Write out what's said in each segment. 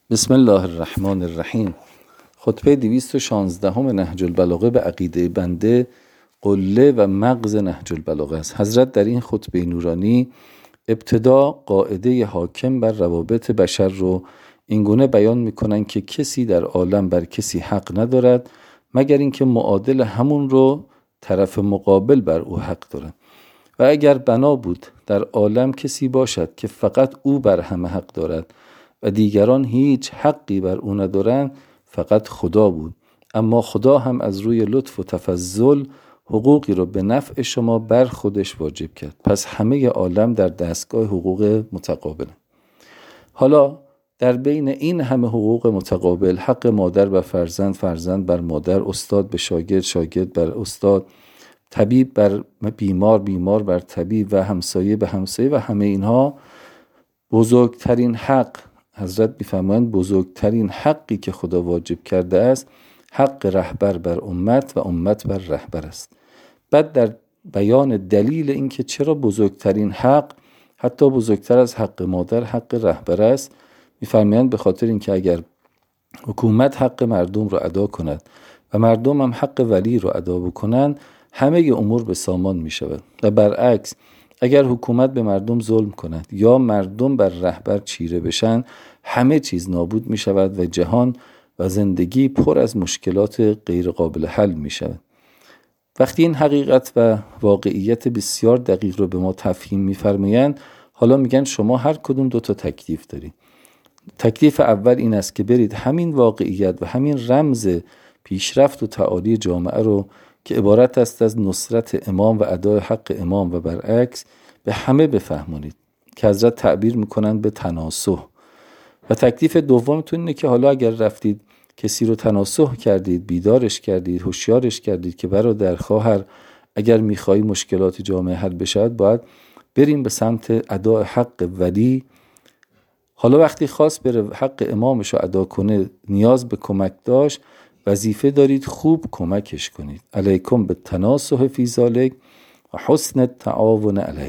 بسم الله الرحمن الرحیم. خطبه 216 نهج البلاغه به عقیده بنده قله و مغز نهج البلاغه است. حضرت در این خطبه نورانی ابتدا قاعده حاکم بر روابط بشر رو اینگونه بیان میکنن که کسی در عالم بر کسی حق ندارد مگر اینکه معادل همون رو طرف مقابل بر او حق دارد. و اگر بنا بود در عالم کسی باشد که فقط او بر همه حق دارد و دیگران هیچ حقی بر او ندارند، فقط خدا بود. اما خدا هم از روی لطف و تفضل حقوقی رو به نفع شما بر خودش واجب کرد. پس همه عالم در دستگاه حقوق متقابل. حالا در بین این همه حقوق متقابل، حق مادر بر فرزند، فرزند بر مادر، استاد به شاگرد، شاگرد بر استاد، طبیب بر بیمار، بیمار بر طبیب و همسایه به همسایه و همه اینها، بزرگترین حق، حضرت می‌فرمایند بزرگترین حقی که خدا واجب کرده است حق رهبر بر امت و امت بر رهبر است. بعد در بیان دلیل اینکه چرا بزرگترین حق، حتی بزرگتر از حق مادر، حق رهبر است، می‌فرمایند به خاطر اینکه اگر حکومت حق مردم رو ادا کند و مردم هم حق ولی رو ادا بکنند، همه امور به سامان می شود. و برعکس اگر حکومت به مردم ظلم کند یا مردم بر رهبر چیره بشن، همه چیز نابود می شود و جهان و زندگی پر از مشکلات غیر قابل حل می شود. وقتی این حقیقت و واقعیت بسیار دقیق رو به ما تفهیم می فرمایند، حالا میگن شما هر کدوم 2 تکلیف دارید. تکلیف اول این است که برید همین واقعیت و همین رمز پیشرفت و تعالی جامعه رو که عبارت است از نصرت امام و ادای حق امام و برعکس به همه بفهمونید که حضرت تعبیر میکنن به تناسح. و تکلیف دومتون اینه که حالا اگر رفتید کسی رو تناسح کردید، بیدارش کردید، هوشیارش کردید که برادر، خواهر، اگر میخوایی مشکلات جامعه حل بشه باید بریم به سمت ادای حق ولی. حالا وقتی خواست بره حق امامش رو ادا کنه، نیاز به کمک داشت، وظیفه دارید خوب کمکش کنید. علیکم بالتناصح فی ذلک و حسن التعاون علیه.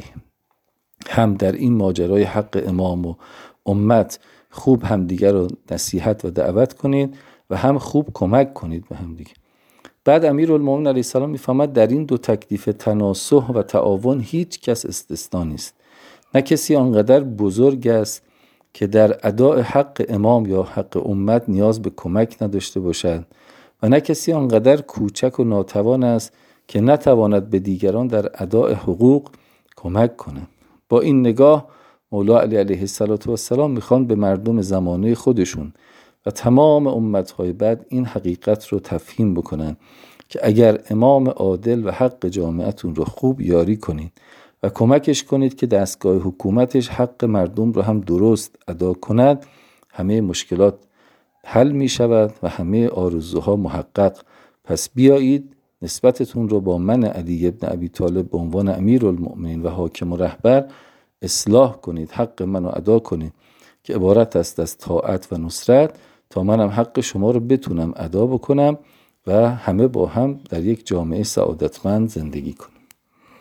هم در این ماجرای حق امام و امت خوب همدیگر رو نصیحت و دعوت کنید و هم خوب کمک کنید به همدیگر. بعد امیرالمومنین علیه السلام میفهمد در این 2 تکلیف تناصح و تعاون هیچ کس استثنا نیست. نه کسی آنقدر بزرگ است که در ادای حق امام یا حق امت نیاز به کمک نداشته باشد و نه کسی آنقدر کوچک و ناتوان است که نتواند به دیگران در ادای حقوق کمک کند. با این نگاه مولا علی علیه السلام میخوان به مردم زمانه خودشون و تمام امتهای بعد این حقیقت رو تفهیم بکنن که اگر امام عادل و حق جامعتون رو خوب یاری کنید و کمکش کنید که دستگاه حکومتش حق مردم رو هم درست ادا کند، همه مشکلات حل می شود و همه آرزوها محقق. پس بیایید نسبتتون رو با من علی ابن ابی طالب به عنوان امیرالمؤمنین و حاکم و رهبر اصلاح کنید، حق منو ادا کنید که عبارت است از طاعت و نصرت، تا منم حق شما رو بتونم ادا بکنم و همه با هم در یک جامعه سعادتمند زندگی کنیم.